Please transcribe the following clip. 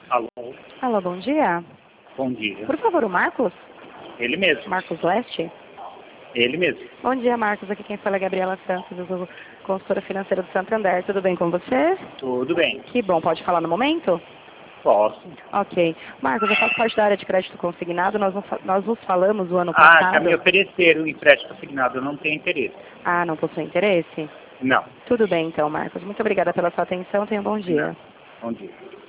Alô, Alô, bom dia. bom dia. Por favor, o Marcos? Ele mesmo, Marcos Leste? ele mesmo. Bom dia, Marcos. Aqui quem fala é Gabriela Santos, eu sou consultora financeira do Santander. Tudo bem com você? Tudo bem, Que bom. Pode falar no momento? posso. Ok. Marcos, eu faço parte da área de crédito consignado. Nós nos falamos o ano Ah, já passado. me ofereceram um empréstimo assignado, eu não tenho interesse. Ah, não possui interesse? Não, Tudo bem, então, Marcos. Muito obrigada pela sua atenção. Tenha um bom dia. bom dia.